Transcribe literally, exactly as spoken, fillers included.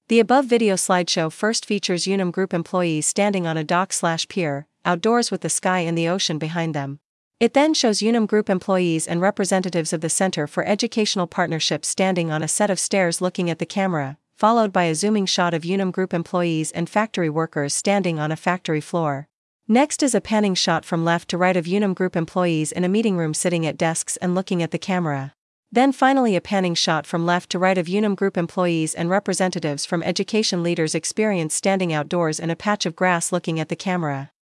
The above video slideshow first features Unum Group employees standing on a dock slash pier, outdoors with the sky and the ocean behind them. It then shows Unum Group employees and representatives of the Center for Educational Partnerships standing on a set of stairs looking at the camera, followed by a zooming shot of Unum Group employees and factory workers standing on a factory floor. Next is a panning shot from left to right of Unum Group employees in a meeting room sitting at desks and looking at the camera. Then finally a panning shot from left to right of Unum Group employees and representatives from Education Leaders Experience standing outdoors in a patch of grass looking at the camera.